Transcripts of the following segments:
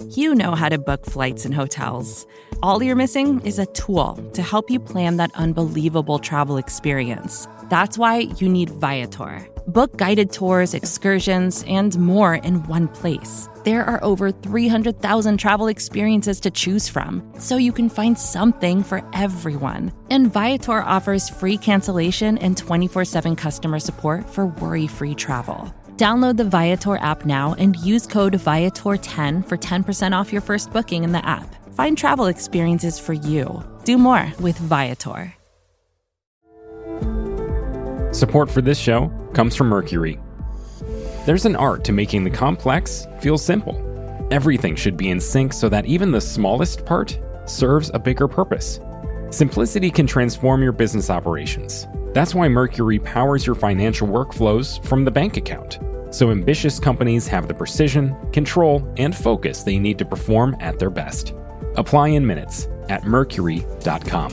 You know how to book flights and hotels. All you're missing is a tool to help you plan that unbelievable travel experience. That's why you need Viator. Book guided tours, excursions, and more in one place. There are over 300,000 travel experiences to choose from, so you can find something for everyone. And Viator offers free cancellation and 24/7 customer support for worry-free travel. Download the Viator app now and use code Viator10 for 10% off your first booking in the app. Find travel experiences for you. Do more with Viator. Support for this show comes from Mercury. There's an art to making the complex feel simple. Everything should be in sync so that even the smallest part serves a bigger purpose. Simplicity can transform your business operations. That's why Mercury powers your financial workflows from the bank account, so ambitious companies have the precision, control, and focus they need to perform at their best. Apply in minutes at mercury.com.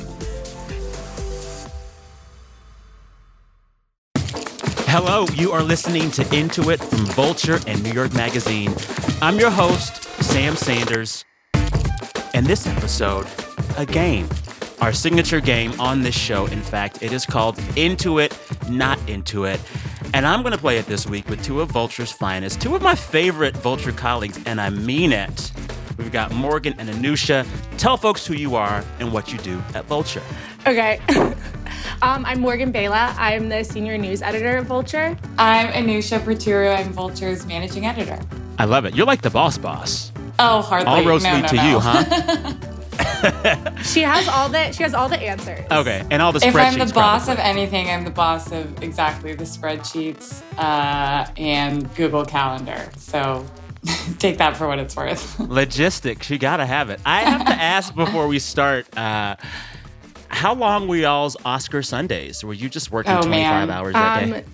Hello, you are listening to Intuit from Vulture and New York Magazine. I'm your host, Sam Sanders. And this episode, a game. Our signature game on this show, in fact, it is called Intuit, Not Intuit. And I'm going to play it this week with two of Vulture's finest, two of my favorite Vulture colleagues, and I mean it. We've got Morgan and Anusha. Tell folks who you are and what you do at Vulture. Okay. I'm Morgan Bela. I'm the senior news editor at Vulture. I'm Anusha Praturu. I'm Vulture's managing editor. I love it. You're like the boss. Oh, hardly. All roads lead to you, huh? She has all the answers. Okay, and all the spreadsheets. If I'm the boss probably. of anything, I'm the boss of exactly the spreadsheets and Google Calendar. So take that for what it's worth. Logistics, you gotta have it. I have to ask before we start, how long were y'all's Oscar Sundays? Were you just working 25 hours that day?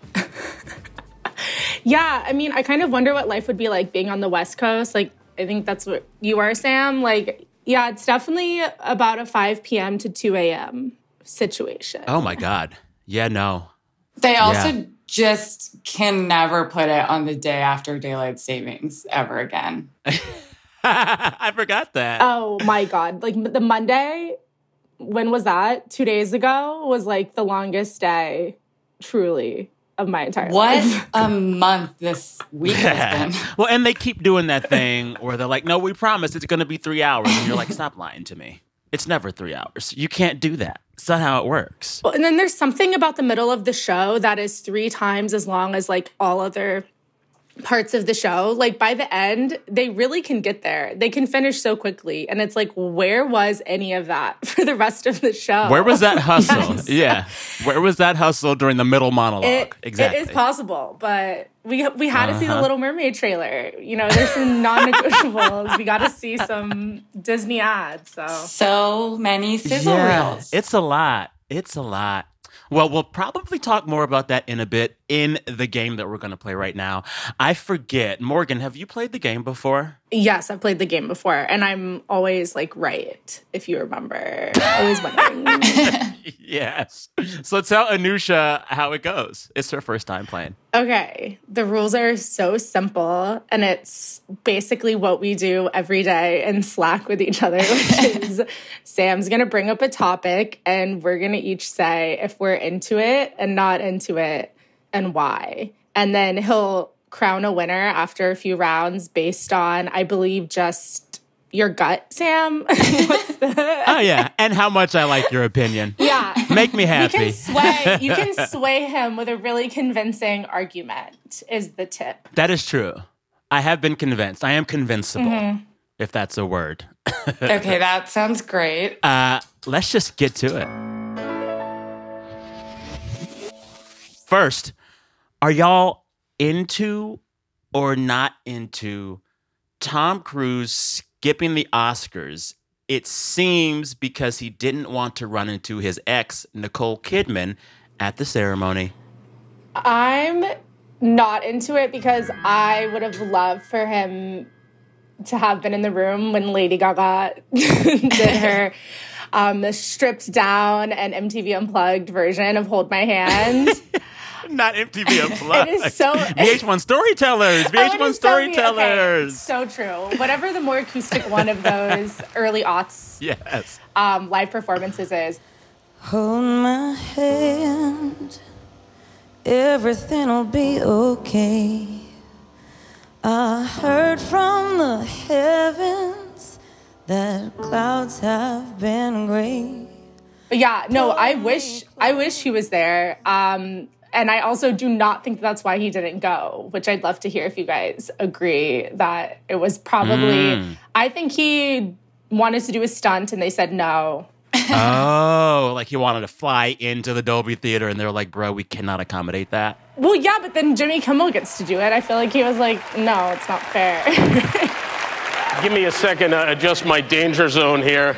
Yeah, I mean, I kind of wonder what life would be like being on the West Coast. Like, I think that's what you are, Sam. Like, yeah, it's definitely about a 5 p.m. to 2 a.m. situation. Oh, my God. Yeah, no. They also just can never put it on the day after daylight savings ever again. I forgot that. Oh, my God. Like, the Monday, when was that? 2 days ago was like the longest day, truly, of my entire life. What a month this week has been. Well, and they keep doing that thing where they're like, no, we promise it's going to be 3 hours. And you're like, stop lying to me. It's never 3 hours. You can't do that. It's not how it works. Well, and then there's something about the middle of the show that is 3 times as long as like all other parts of the show. Like by the end, they really can get there. They can finish so quickly. And it's like, where was any of that for the rest of the show? Where was that hustle? Yes. Yeah. Where was that hustle during the middle monologue? Exactly. It is possible, but we had to see the Little Mermaid trailer. You know, there's some non-negotiables. We got to see some Disney ads. So many sizzle reels. It's a lot. It's a lot. Well, we'll probably talk more about that in a bit in the game that we're going to play right now. I forget. Morgan, have you played the game before? Yes, I've played the game before, and I'm always, like, right, if you remember. Always wondering. Yes. So tell Anusha how it goes. It's her first time playing. Okay. The rules are so simple, and it's basically what we do every day in Slack with each other, which is Sam's going to bring up a topic, and we're going to each say if we're into it and not into it and why. And then he'll crown a winner after a few rounds based on, I believe, just your gut, Sam. Oh, yeah. And how much I like your opinion. Yeah. Make me happy. You can sway him with a really convincing argument is the tip. That is true. I have been convinced. I am convincible, if that's a word. Okay, that sounds great. Let's just get to it. First, are y'all into or not into Tom Cruise skipping the Oscars? It seems because he didn't want to run into his ex, Nicole Kidman, at the ceremony. I'm not into it because I would have loved for him to have been in the room when Lady Gaga did her stripped down and MTV Unplugged version of Hold My Hand. Not MTV Unplugged. It is so VH1 Storytellers. VH1 Storytellers. Okay, so true. Whatever the more acoustic one of those early aughts Yes. live performances is. Hold my hand, everything'll be okay. I heard from the heavens that clouds have been gray. Yeah, no, I wish he was there. And I also do not think that's why he didn't go, which I'd love to hear if you guys agree that it was probably, I think he wanted to do a stunt and they said no. Oh, like he wanted to fly into the Dolby Theater and they're like, bro, we cannot accommodate that. Well, yeah, but then Jimmy Kimmel gets to do it. I feel like he was like, no, it's not fair. Give me a second to adjust my danger zone here.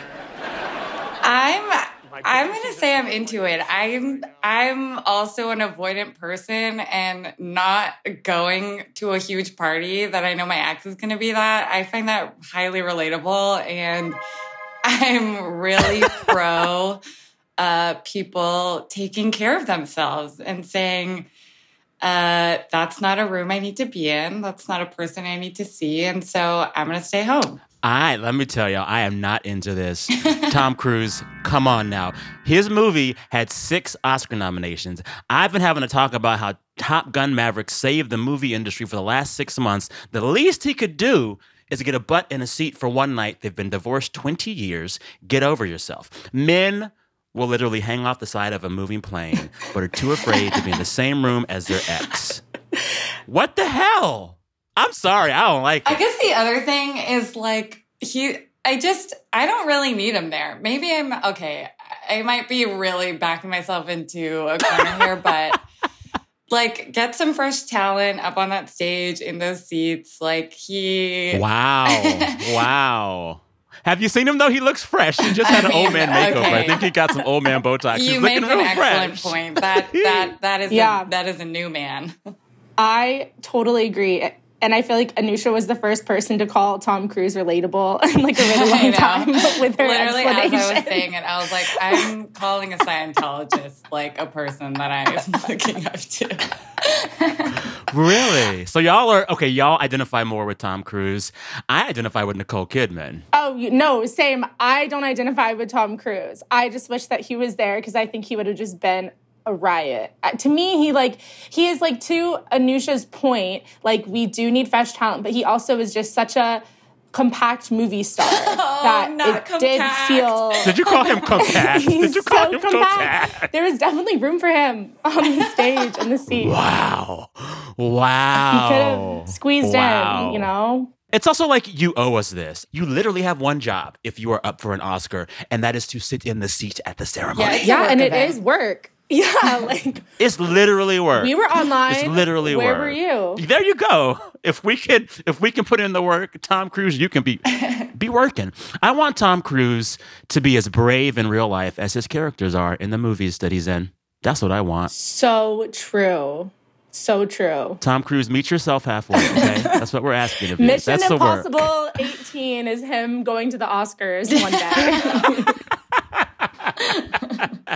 I'm gonna say I'm into it. I'm also an avoidant person, and not going to a huge party that I know my ex is gonna be that. I find that highly relatable, and I'm really pro people taking care of themselves and saying, that's not a room I need to be in. That's not a person I need to see. And so I'm going to stay home. Let me tell y'all, I am not into this. Tom Cruise, come on now. His movie had 6 Oscar nominations. I've been having to talk about how Top Gun Maverick saved the movie industry for the last 6 months. The least he could do is to get a butt in a seat for one night. They've been divorced 20 years. Get over yourself. Men will literally hang off the side of a moving plane, but are too afraid to be in the same room as their ex. What the hell? I'm sorry, I don't like it. I guess the other thing is like, I don't really need him there. Maybe I might be really backing myself into a corner here, but like, get some fresh talent up on that stage in those seats. Like, Wow. Have you seen him, though? He looks fresh. He just had an old man makeover. Okay. I think he got some old man Botox. You He's make looking an real excellent fresh. point. That is a new man. I totally agree. And I feel like Anusha was the first person to call Tom Cruise relatable in like a really long time with her Literally, explanation. as I was saying it, I was like, I'm calling a Scientologist like a person that I'm looking up to. Really? So y'all identify more with Tom Cruise. I identify with Nicole Kidman. Oh, no, same. I don't identify with Tom Cruise. I just wish that he was there because I think he would have just been a riot. To me, he is like, to Anusha's point, like, we do need fresh talent, but he also is just such a compact movie star that it compact. did feel... Did you call him compact? He's Did you call so him compact. There was definitely room for him on the stage and the seat. Wow. He could have squeezed in, you know? It's also like, you owe us this. You literally have one job if you are up for an Oscar, and that is to sit in the seat at the ceremony. Yeah, and it is work. Yeah, like... It's literally work. We were online. It's literally Where work. were you? There you go. If we can put in the work, Tom Cruise, you can be working. I want Tom Cruise to be as brave in real life as his characters are in the movies that he's in. That's what I want. So true. So true. Tom Cruise, meet yourself halfway, okay? That's what we're asking of you. Mission That's Impossible 18 is him going to the Oscars one day.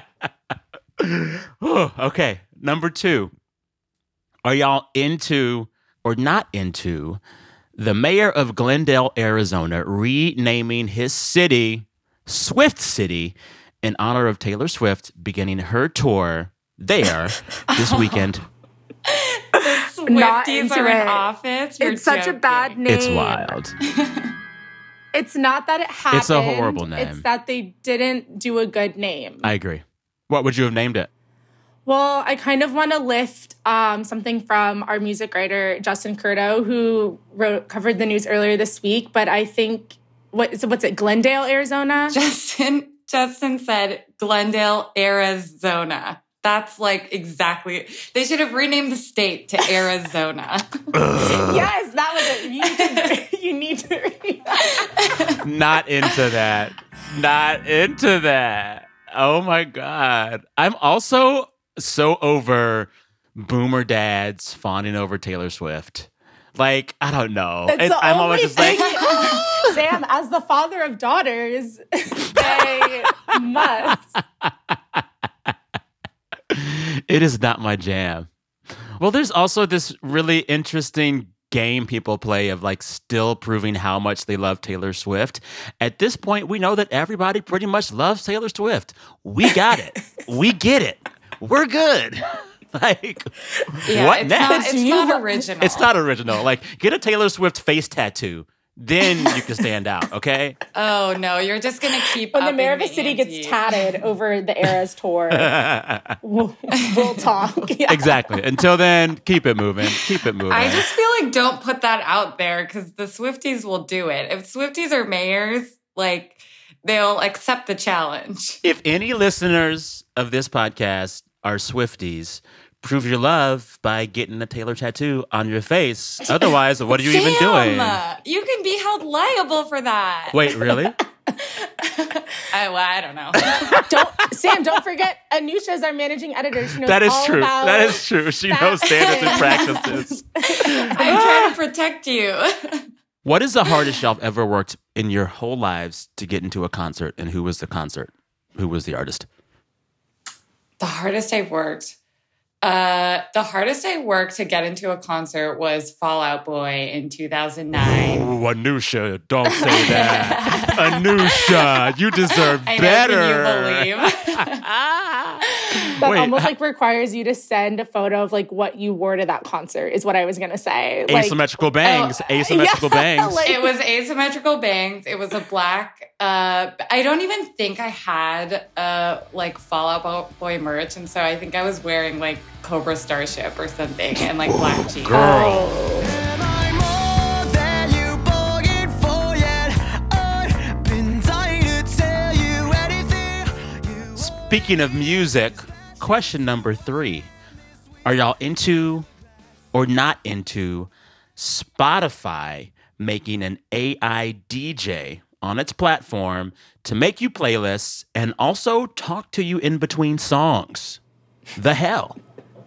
Okay, number 2. Are y'all into or not into the mayor of Glendale, Arizona, renaming his city Swift City in honor of Taylor Swift beginning her tour there this weekend? Swifties are in office. It's such a bad name. It's wild. It's not that it happened. It's a horrible name. It's that they didn't do a good name. I agree. What would you have named it? Well, I kind of want to lift something from our music writer, Justin Curto, who covered the news earlier this week. But I think, what's it, Glendale, Arizona? Justin said Glendale, Arizona. That's like exactly. They should have renamed the state to Arizona. Yes, that was it. You need to read that. Not into that. Not into that. Oh my God. I'm also so over boomer dads fawning over Taylor Swift. Like, I don't know. I'm always just like, Sam, as the father of daughters, they must. It is not my jam. Well, there's also this really interesting game people play of like still proving how much they love Taylor Swift. At this point, we know that everybody pretty much loves Taylor Swift. We got it. We get it. We're good. Like, what next? It's not original. It's not original. Like, get a Taylor Swift face tattoo. Then you can stand out, okay? Oh, no. You're just going to keep when the mayor of upping a city ante. gets tatted over the Eras tour, we'll talk. Yeah. Exactly. Until then, keep it moving. Keep it moving. I just feel like don't put that out there because the Swifties will do it. If Swifties are mayors, like, they'll accept the challenge. If any listeners of this podcast are Swifties, prove your love by getting a Taylor tattoo on your face. Otherwise, what are you even doing? You can be held liable for that. Wait, really? I don't know. Sam, don't forget, Anusha is our managing editor. She knows That is all true. about That is true. She knows standards and practices. I'm trying to protect you. What is the hardest y'all ever worked in your whole lives to get into a concert? And who was the concert? Who was the artist? The hardest I've worked. The hardest I worked to get into a concert was Fall Out Boy in 2009. Ooh, Anusha, don't say that. Anusha, you deserve better. Can you believe? That almost like requires you to send a photo of like what you wore to that concert is what I was gonna say. Asymmetrical bangs. Asymmetrical bangs. It was asymmetrical bangs. It was a black. I don't even think I had like Fall Out Boy merch, and so I think I was wearing like Cobra Starship or something and like black jeans. Girl. Speaking of music, question number 3. Are y'all into or not into Spotify making an AI DJ on its platform to make you playlists and also talk to you in between songs? The hell?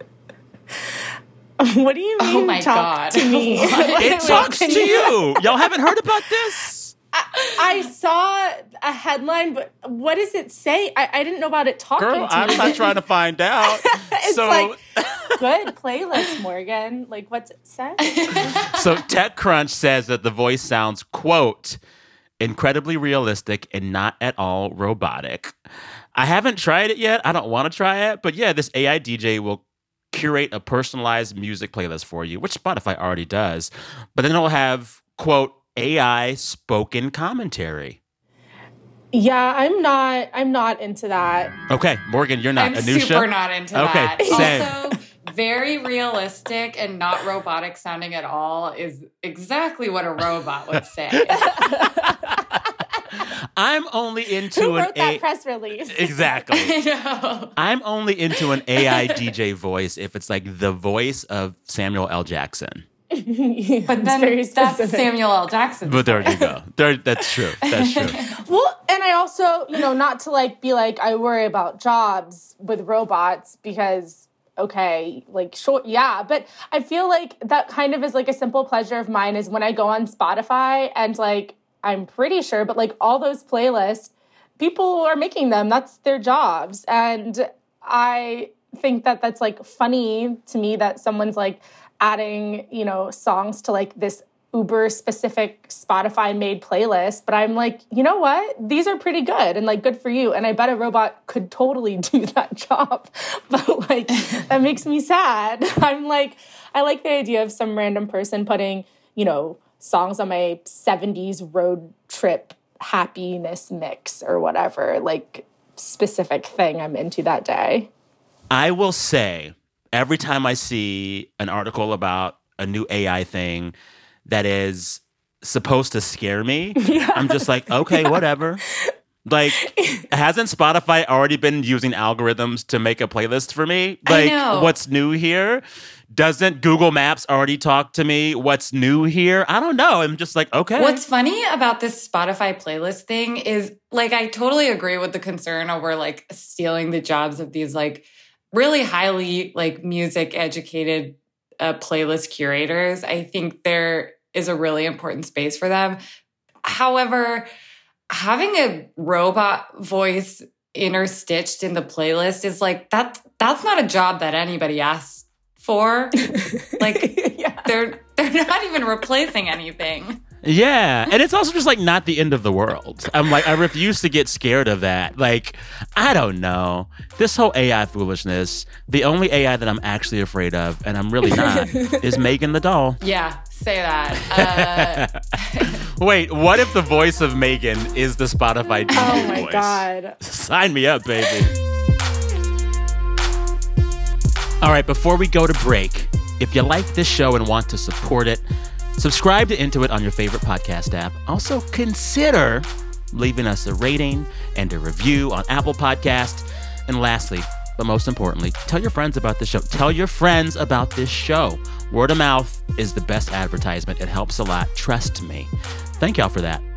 What do you mean? Oh my talk God. to me? It talks to you. Y'all haven't heard about this? I saw a headline, but what does it say? I didn't know about it talking Girl, to I'm me. not trying to find out. It's So, like, good playlist, Morgan. Like, what's it say? so TechCrunch says that the voice sounds, quote, incredibly realistic and not at all robotic. I haven't tried it yet. I don't want to try it. But yeah, this AI DJ will curate a personalized music playlist for you, which Spotify already does. But then it'll have, quote, AI spoken commentary. Yeah, I'm not into that. Okay, Morgan, you're not. I'm Anusha? super not into Okay, that. same. Also, very realistic and not robotic sounding at all is exactly what a robot would say. I'm only into Who an wrote that press release? Exactly. I know. I'm only into an AI DJ voice if it's like the voice of Samuel L. Jackson. But It's then very that's specific. Samuel L. Jackson. But there you go. That's true. That's true. Well, and I also, not to like be like I worry about jobs with robots because okay, like sure, yeah, but I feel like that kind of is like a simple pleasure of mine is when I go on Spotify and like I'm pretty sure, but like all those playlists, people are making them. That's their jobs, and I think that that's like funny to me that someone's like adding, songs to like this uber specific Spotify made playlist. But I'm like, you know what? These are pretty good and like good for you. And I bet a robot could totally do that job. But like, that makes me sad. I'm like, I like the idea of some random person putting, songs on my 70s road trip happiness mix or whatever, like specific thing I'm into that day. I will say, every time I see an article about a new AI thing that is supposed to scare me, I'm just like, okay, whatever. Like, hasn't Spotify already been using algorithms to make a playlist for me? Like, I know. What's new here? Doesn't Google Maps already talk to me? What's new here? I don't know. I'm just like, okay. What's funny about this Spotify playlist thing is, like, I totally agree with the concern over, like, stealing the jobs of these, like, really highly, like, music-educated playlist curators. I think there is a really important space for them. However, having a robot voice interstitched in the playlist is, like, that's not a job that anybody asks 4. Like, they're not even replacing anything. Yeah, and it's also just like not the end of the world. I refuse to get scared of that. Like, I don't know. This whole AI foolishness, the only AI that I'm actually afraid of, and I'm really not, is Megan the doll. Yeah, say that. Wait, what if the voice of Megan is the Spotify DJ Oh my voice? God. Sign me up, baby. All right, before we go to break, if you like this show and want to support it, subscribe to Into It on your favorite podcast app. Also, consider leaving us a rating and a review on Apple Podcasts. And lastly, but most importantly, tell your friends about the show. Tell your friends about this show. Word of mouth is the best advertisement. It helps a lot. Trust me. Thank y'all for that.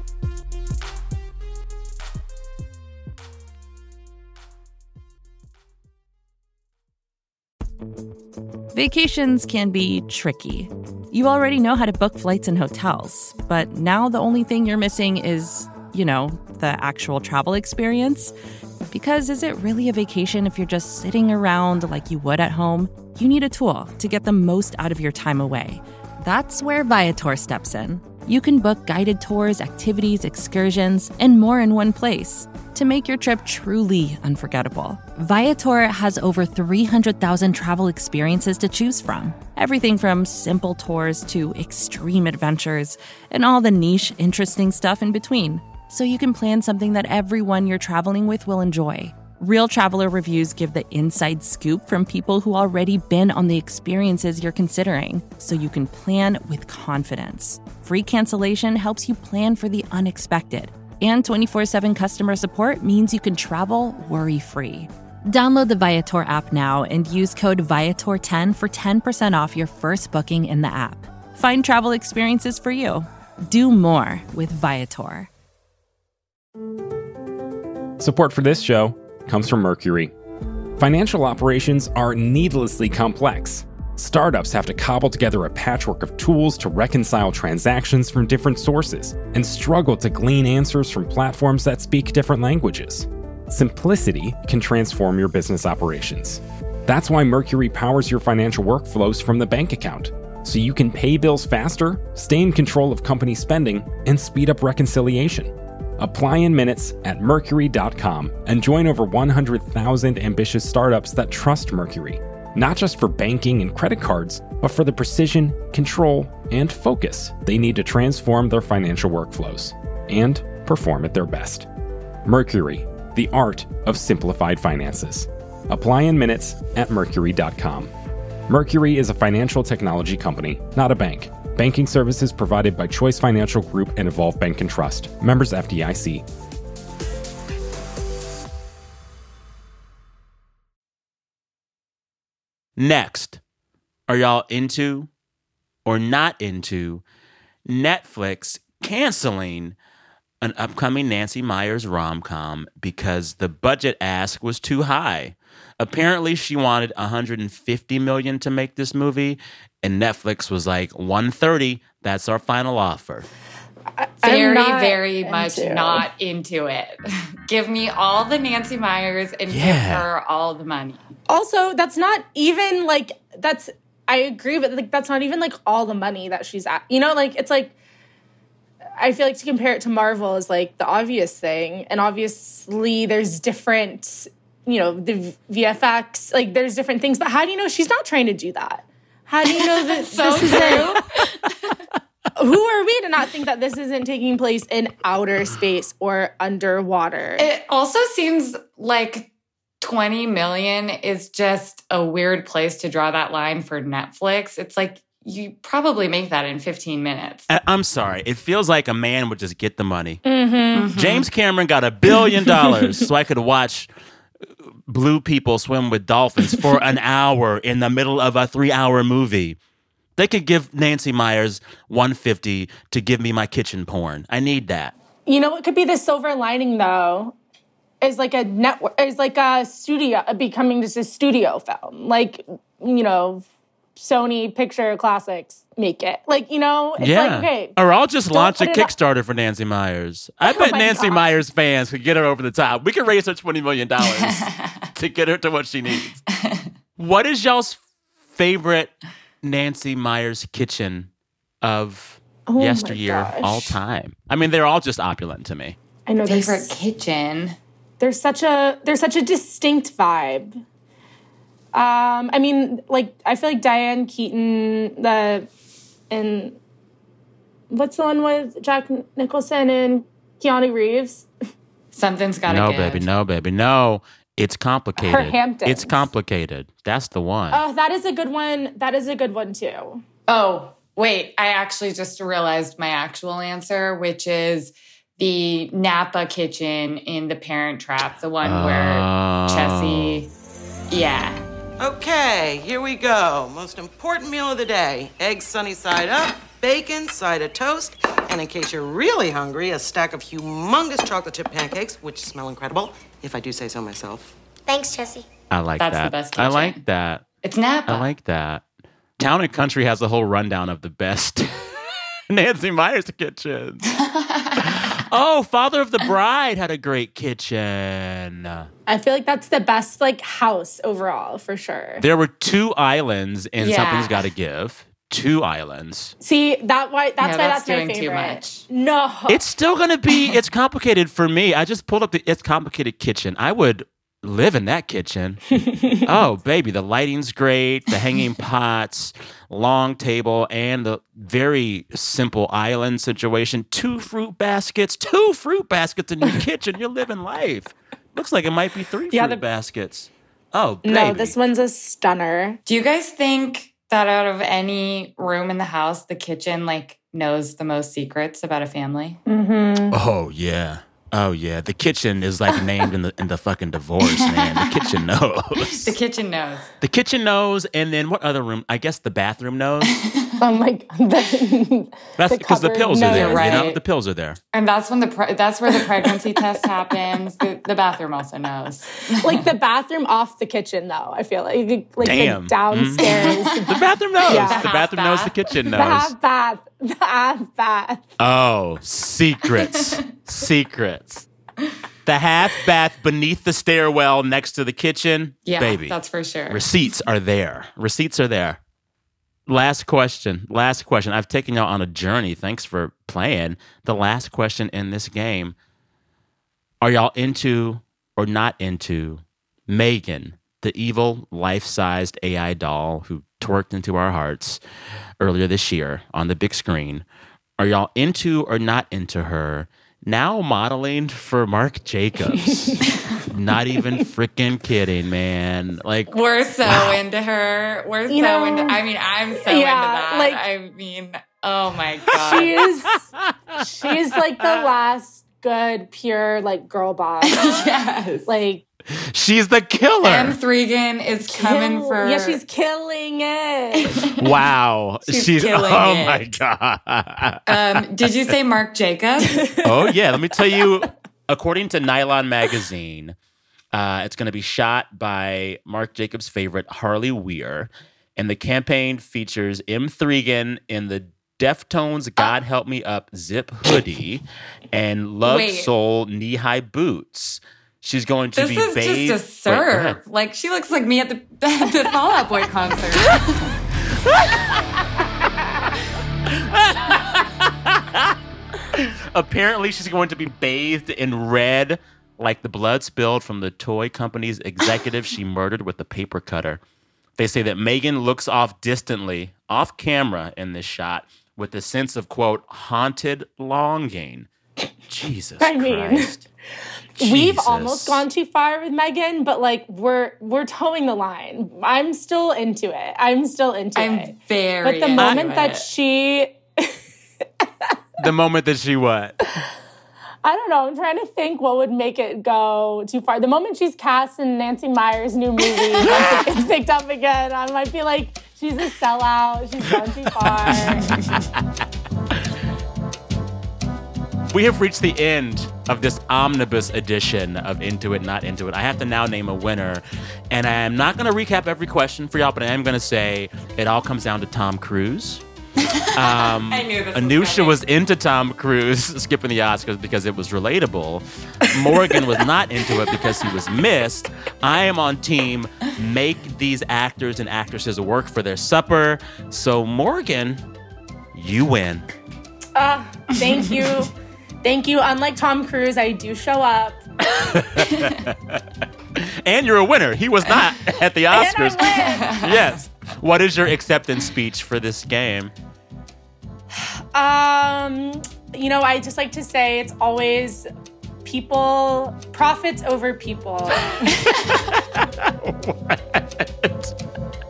Vacations can be tricky. You already know how to book flights and hotels, but now the only thing you're missing is, the actual travel experience. Because is it really a vacation if you're just sitting around like you would at home? You need a tool to get the most out of your time away. That's where Viator steps in. You can book guided tours, activities, excursions, and more in one place to make your trip truly unforgettable. Viator has over 300,000 travel experiences to choose from. Everything from simple tours to extreme adventures and all the niche, interesting stuff in between. So you can plan something that everyone you're traveling with will enjoy. Real traveler reviews give the inside scoop from people who already been on the experiences you're considering, so you can plan with confidence. Free cancellation helps you plan for the unexpected. And 24/7 customer support means you can travel worry-free. Download the Viator app now and use code Viator10 for 10% off your first booking in the app. Find travel experiences for you. Do more with Viator. Support for this show comes from Mercury. Financial operations are needlessly complex. Startups have to cobble together a patchwork of tools to reconcile transactions from different sources and struggle to glean answers from platforms that speak different languages. Simplicity can transform your business operations. That's why Mercury powers your financial workflows from the bank account, so you can pay bills faster, stay in control of company spending, and speed up reconciliation. Apply in minutes at Mercury.com and join over 100,000 ambitious startups that trust Mercury, not just for banking and credit cards, but for the precision, control, and focus they need to transform their financial workflows and perform at their best. Mercury, the art of simplified finances. Apply in minutes at Mercury.com. Mercury is a financial technology company, not a bank. Banking services provided by Choice Financial Group and Evolve Bank and Trust. Members FDIC. Next, are y'all into or not into Netflix canceling an upcoming Nancy Meyers rom-com because the budget ask was too high? Apparently, she wanted $150 million to make this movie, and Netflix was like, $130, that's our final offer. Very much not into it. Give me all the Nancy Meyers and give her all the money. Also, that's not even like, I agree, but like that's not even like all the money that she's at. It's like, I feel like to compare it to Marvel is like the obvious thing. And obviously there's different, the VFX, like there's different things. But how do you know she's not trying to do that? How do you know that this isn't? Who are we to not think that this isn't taking place in outer space or underwater? It also seems like 20 million is just a weird place to draw that line for Netflix. It's like you probably make that in 15 minutes. I'm sorry. It feels like a man would just get the money. Mm-hmm. James Cameron got $1 billion so I could watch blue people swim with dolphins for an hour in the middle of a 3-hour movie. They could give Nancy Meyers $150 to give me my kitchen porn. I need that. What could be the silver lining though? Is like a network, is like a studio becoming just a studio film. Like, Sony Picture Classics make it. Like, it's like, okay. Or I'll just launch a Kickstarter for Nancy Meyers. I bet Nancy Meyers fans could get her over the top. We could raise her $20 million to get her to what she needs. What is y'all's favorite Nancy Meyers kitchen of Oh yesteryear, my gosh. all time? I mean, they're all just opulent to me. I know Favorite kitchen. there's such a distinct vibe. I mean, like, I feel like Diane Keaton, and what's the one with Jack Nicholson and Keanu Reeves? Something's gotta No, give. baby, no, baby, no. It's complicated. Her Hamptons. It's complicated. That's the one. Oh, that is a good one. That is a good one too. Oh, wait. I actually just realized my actual answer, which is the Napa kitchen in The Parent Trap, the one where Chessie. Yeah. Okay, here we go. Most important meal of the day. Eggs sunny side up, bacon, side of toast, and in case you're really hungry, a stack of humongous chocolate chip pancakes, which smell incredible, if I do say so myself. Thanks, Chessie. I like That's that. the best I kitchen. like that. It's Napa. I like that. Town and Country has a whole rundown of the best Nancy Meyers kitchens. Oh, Father of the Bride had a great kitchen. I feel like that's the best, like, house overall for sure. There were 2 islands in Yeah. Something's Gotta Give. 2 islands. See, that's why that's that's my doing too favorite. much. No. It's still going to be, it's complicated for me. I just pulled up the It's Complicated kitchen. I would live in that kitchen. Oh, baby, the lighting's great, the hanging pots, long table, and the very simple island situation. 2 fruit baskets in your kitchen. You're living life. Looks like it might be 3 fruit baskets. Oh, baby. No, this one's a stunner. Do you guys think that out of any room in the house, the kitchen, like, knows the most secrets about a family? Oh, yeah. Oh, yeah. The kitchen is like named in the fucking divorce, man. The kitchen knows. The kitchen knows. The kitchen knows, and then what other room? I guess the bathroom knows. Oh my God. That's because the cupboard pills are there. knows. You know, Right. the pills are there. And that's when that's where the pregnancy test happens. The bathroom also knows. Like the bathroom off the kitchen, though. I feel like Damn. the downstairs, The bathroom knows. Yeah. The bathroom knows. The kitchen the knows. half bath, the half bath. Oh, secrets. Secrets. The half bath beneath the stairwell next to the kitchen. Yeah, Baby. that's for sure. Receipts are there. Receipts are there. Last question. I've taken y'all on a journey. Thanks for playing. The last question in this game. Are y'all into or not into Megan, the evil life-sized AI doll who twerked into our hearts earlier this year on the big screen? Are y'all into or not into her now modeling for Marc Jacobs? Not even freaking kidding, man. Like, We're so into her. We're You know, into. I mean, I'm so yeah, into that. like- I mean, oh my god. She's like the last good, pure, like, girl boss. Yes. Like, she's the killer. Em Thregan is coming for. yeah, she's killing it. Wow. She's killing oh it. my God. Did you say Marc Jacobs? Oh, yeah. Let me tell you, according to Nylon Magazine, it's going to be shot by Marc Jacobs' favorite, Harley Weir. And the campaign features M. Thregan in the Deftones God Help Me Up zip hoodie and Love Wait. Soul knee-high boots. She's going to This be is bathed. just a Wait, go ahead. serve. Like, she looks like me at the Fall Out Boy concert. Apparently, she's going to be bathed in red, like the blood spilled from the toy company's executive she murdered with a paper cutter. They say that Megan looks off distantly, off camera in this shot, with a sense of, quote, haunted longing. Jesus I mean, Christ. We've Jesus. almost gone too far with Megan, but like we're towing the line. I'm still into it. I'm I'm very. But the into moment that it. she, The moment that she what? I don't know, I'm trying to think what would make it go too far. The moment she's cast in Nancy Meyers' new movie, once it gets picked up again, I might be like, she's a sellout. She's gone too far. We have reached the end of this omnibus edition of Into It, Not Into It. I have to now name a winner. And I am not going to recap every question for y'all, but I am going to say it all comes down to Tom Cruise. I knew this Anusha was into Tom Cruise skipping the Oscars because it was relatable. Morgan was not into it because he was missed. I am on team make these actors and actresses work for their supper. So, Morgan, you win. Thank you. Thank you. Unlike Tom Cruise, I do show up. And you're a winner. He was not at the Oscars. And I win. Yes. What is your acceptance speech for this game? I just like to say it's always profits over people. What?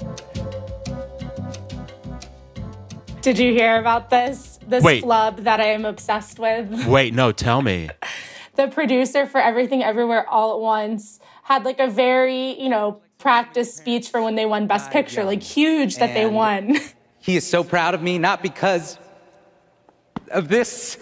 Did you hear about this Wait. flub that I am obsessed with? Wait, no, tell me. The producer for Everything Everywhere All at Once had like a very, practice speech for when they won Best Picture, like huge that they won. He is so proud of me, not because of this,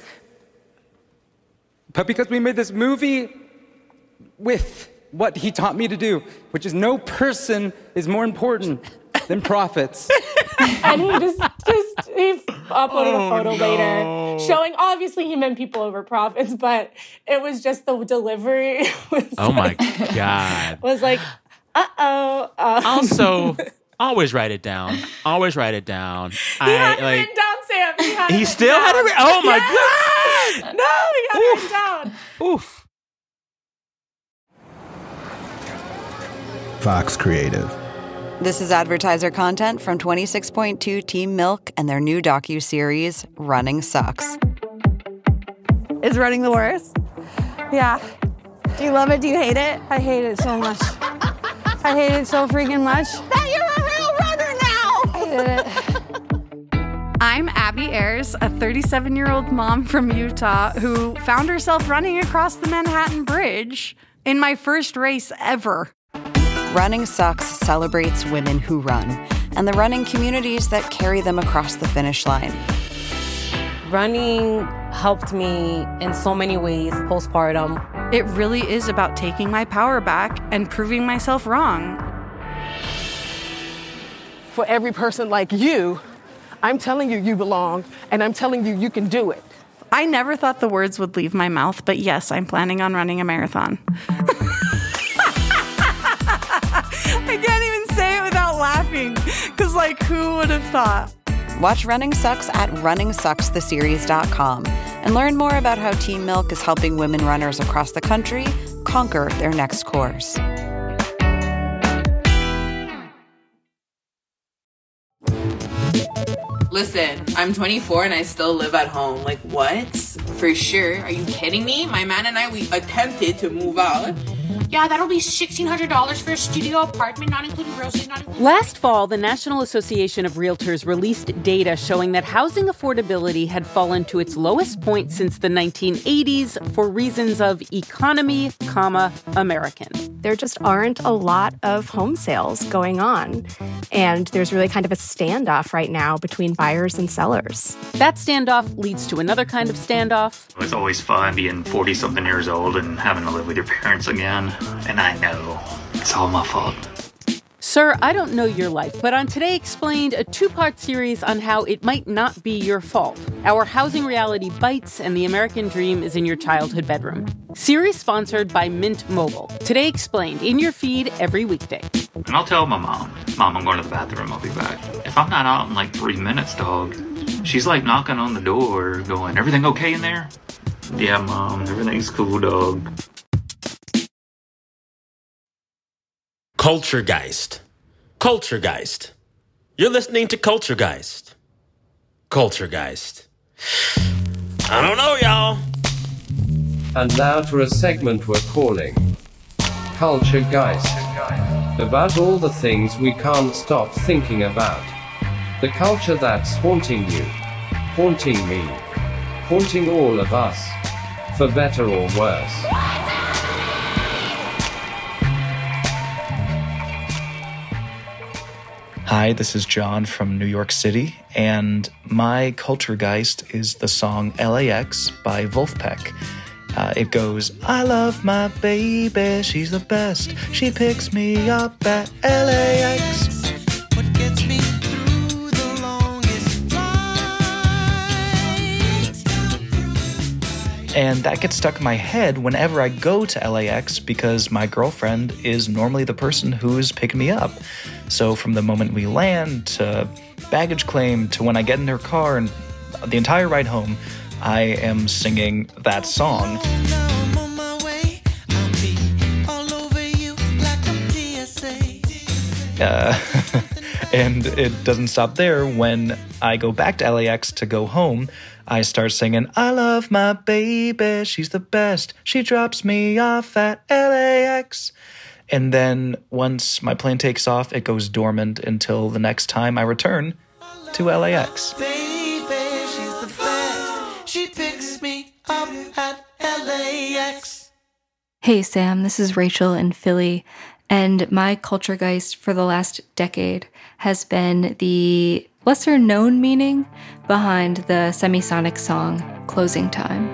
but because we made this movie with what he taught me to do, which is no person is more important than profits. And he he uploaded a photo later showing, obviously he meant people over profits, but it was just the delivery. Oh my God. Was like, uh-oh. Also, always write it down. Always write it down. He had it written down, Sam. He still had it written. Oh my God. No, he had it written down. Oof. Fox Creative. This is advertiser content from 26.2 Team Milk and their new docuseries, Running Sucks. Is running the worst? Yeah. Do you love it? Do you hate it? I hate it so much. I hate it so freaking much. That you're a real runner now! I hated it. I'm Abby Ayers, a 37-year-old mom from Utah who found herself running across the Manhattan Bridge in my first race ever. Running Sucks celebrates women who run and the running communities that carry them across the finish line. Running helped me in so many ways postpartum. It really is about taking my power back and proving myself wrong. For every person like you, I'm telling you you belong, and I'm telling you you can do it. I never thought the words would leave my mouth, but yes, I'm planning on running a marathon. I can't even say it without laughing, because, who would have thought? Watch Running Sucks at runningsuckstheseries.com and learn more about how Team Milk is helping women runners across the country conquer their next course. Listen, I'm 24 and I still live at home. Like, what? For sure. Are you kidding me? My man and I, we attempted to move out. Yeah, that'll be $1,600 for a studio apartment, not including groceries, not including... Last fall, the National Association of Realtors released data showing that housing affordability had fallen to its lowest point since the 1980s for reasons of economy, American. There just aren't a lot of home sales going on. And there's really kind of a standoff right now between buyers and sellers. That standoff leads to another kind of standoff. It's always fun being 40-something years old and having to live with your parents again. And I know it's all my fault. Sir, I don't know your life, but on Today Explained, a two-part series on how it might not be your fault. Our housing reality bites and the American dream is in your childhood bedroom. Series sponsored by Mint Mobile. Today Explained, in your feed every weekday. And I'll tell my mom, I'm going to the bathroom, I'll be back. If I'm not out in 3 minutes, dog, she's knocking on the door going, everything okay in there? Yeah, Mom, everything's cool, dog. Culturegeist. Culturegeist. You're listening to Culturegeist. Culturegeist. I don't know, y'all. And now for a segment we're calling Culturegeist. About all the things we can't stop thinking about. The culture that's haunting you, haunting me, haunting all of us, for better or worse. Hi, this is John from New York City, and my Culturegeist is the song LAX by Wolfpack. It goes, I love my baby, she's the best, she picks me up at LAX. What gets me through the longest drive And that gets stuck in my head whenever I go to LAX because my girlfriend is normally the person who's picking me up. So from the moment we land to baggage claim to when I get in her car and the entire ride home, I am singing that song. And it doesn't stop there. When I go back to LAX to go home, I start singing, I love my baby, she's the best, she drops me off at LAX. And then once my plane takes off, it goes dormant until the next time I return to LAX. Baby, she's the best, she picks me up at LAX. Hey Sam, this is Rachel in Philly. And my Culturegeist for the last decade has been the lesser-known meaning behind the Semisonic song, Closing Time.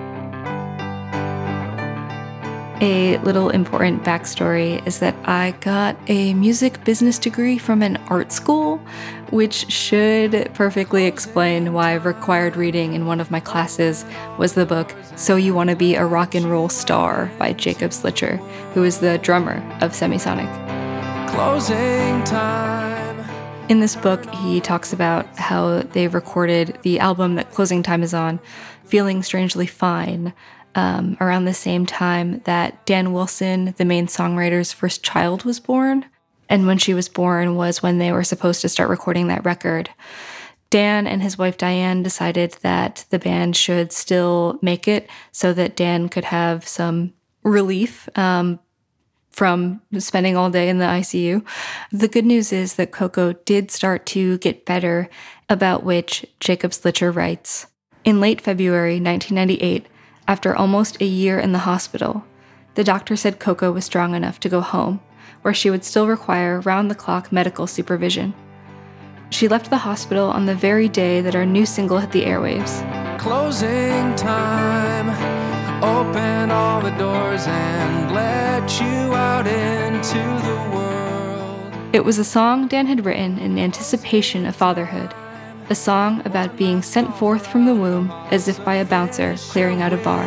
A little important backstory is that I got a music business degree from an art school, which should perfectly explain why required reading in one of my classes was the book So You Want to Be a Rock and Roll Star by Jacob Slitcher, who is the drummer of Semisonic. Closing time. In this book, he talks about how they recorded the album that Closing Time is on, Feeling Strangely Fine, around the same time that Dan Wilson, the main songwriter's first child, was born. And when she was born was when they were supposed to start recording that record. Dan and his wife Diane decided that the band should still make it so that Dan could have some relief from spending all day in the ICU. The good news is that Coco did start to get better, about which Jacob Slitcher writes, in late February 1998, after almost a year in the hospital, the doctor said Coco was strong enough to go home, where she would still require round-the-clock medical supervision. She left the hospital on the very day that our new single hit the airwaves. Closing time. Open all the doors and let you out into the world. It was a song Dan had written in anticipation of fatherhood, a song about being sent forth from the womb as if by a bouncer clearing out a bar.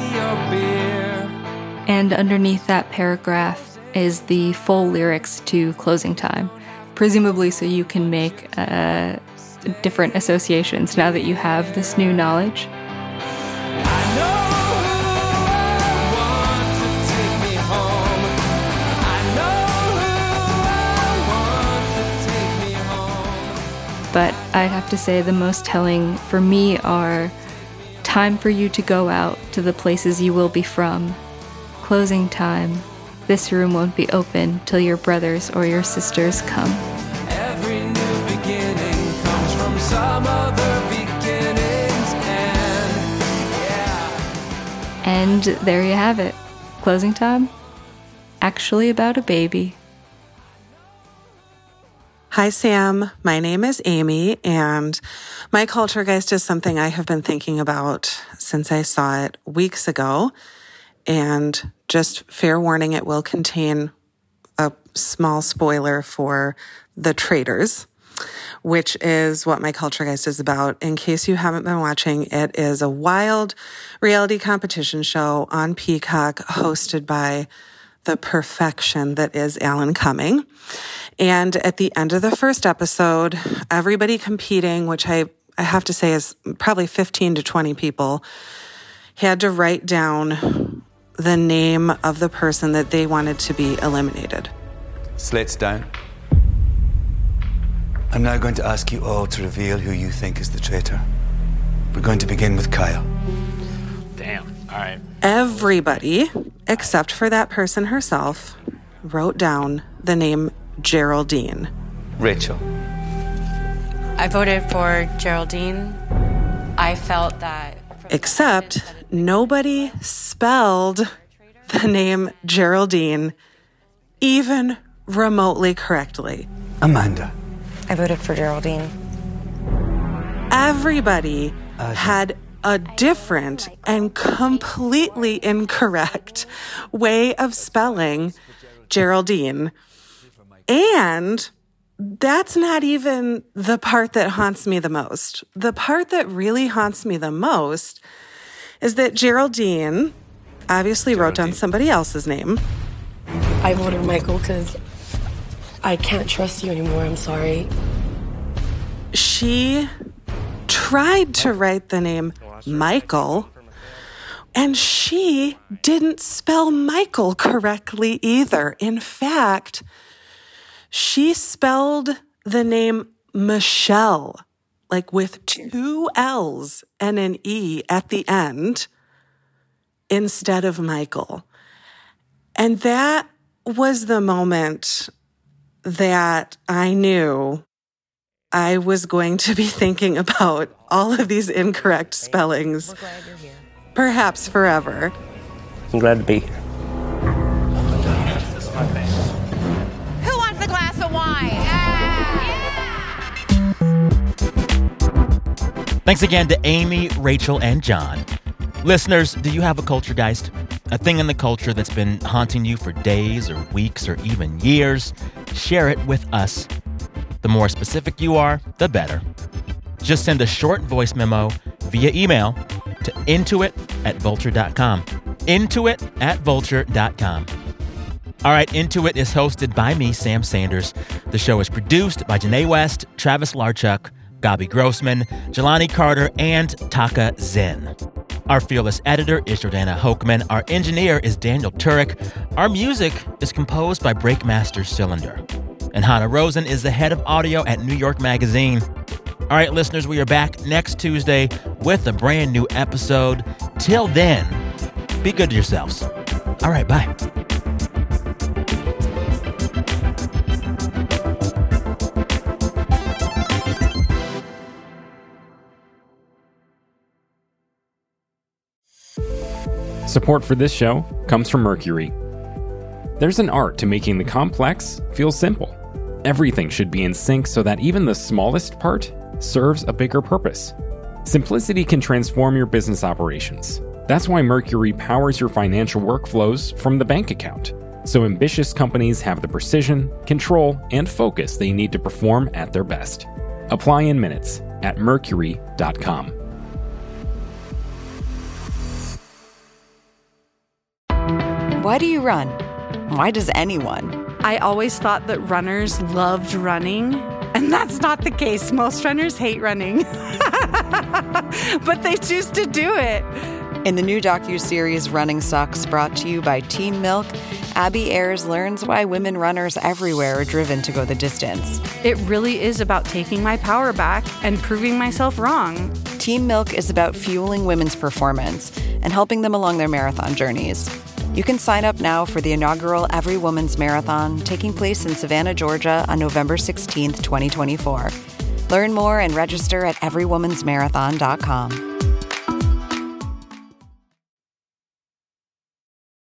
And underneath that paragraph is the full lyrics to Closing Time, presumably so you can make different associations now that you have this new knowledge. But I'd have to say the most telling for me are time for you to go out to the places you will be from. Closing time. This room won't be open till your brothers or your sisters come. Every new beginning comes from some other beginnings, And there you have it. Closing Time. Actually about a baby. Hi, Sam. My name is Amy, and my Culturegeist is something I have been thinking about since I saw it weeks ago. And just fair warning, it will contain a small spoiler for The Traitors, which is what my Culturegeist is about. In case you haven't been watching, it is a wild reality competition show on Peacock hosted by the perfection that is Alan Cumming. And at the end of the first episode, everybody competing, which I have to say is probably 15 to 20 people, had to write down the name of the person that they wanted to be eliminated. Slates down. I'm now going to ask you all to reveal who you think is the traitor. We're going to begin with Kyle. Damn. All right. Everybody, except for that person herself, wrote down the name Geraldine. Rachel. I voted for Geraldine. I felt that... Except nobody spelled the name Geraldine even remotely correctly. Amanda. I voted for Geraldine. Everybody had a different and completely incorrect way of spelling Geraldine. And that's not even the part that haunts me the most. The part that really haunts me the most is that Geraldine obviously wrote down somebody else's name. I voted Michael because I can't trust you anymore. I'm sorry. She tried to write the name Michael, and she didn't spell Michael correctly either. In fact, she spelled the name Michelle, like with 2 L's and an E at the end, instead of Michael. And that was the moment that I knew I was going to be thinking about all of these incorrect spellings, perhaps forever. I'm glad to be here. Who wants a glass of wine? Thanks again to Amy, Rachel, and John. Listeners, do you have a culture geist? A thing in the culture that's been haunting you for days or weeks or even years? Share it with us. The more specific you are, the better. Just send a short voice memo via email to intuit@vulture.com. Intuit@vulture.com. All right, Intuit is hosted by me, Sam Sanders. The show is produced by Janae West, Travis Larchuk, Gabi Grossman, Jelani Carter, and Taka Zen. Our fearless editor is Jordana Hochman. Our engineer is Daniel Turek. Our music is composed by Breakmaster Cylinder. And Hannah Rosen is the head of audio at New York Magazine. All right, listeners, we are back next Tuesday with a brand new episode. Till then, be good to yourselves. All right, bye. Support for this show comes from Mercury. There's an art to making the complex feel simple. Everything should be in sync so that even the smallest part serves a bigger purpose. Simplicity can transform your business operations. That's why Mercury powers your financial workflows from the bank account, so ambitious companies have the precision, control, and focus they need to perform at their best. Apply in minutes at mercury.com. Why do you run? Why does anyone? I always thought that runners loved running, and that's not the case. Most runners hate running, but they choose to do it. In the new docuseries Running Sucks, brought to you by Team Milk, Abby Ayers learns why women runners everywhere are driven to go the distance. It really is about taking my power back and proving myself wrong. Team Milk is about fueling women's performance and helping them along their marathon journeys. You can sign up now for the inaugural Every Woman's Marathon taking place in Savannah, Georgia on November 16th, 2024. Learn more and register at everywomansmarathon.com.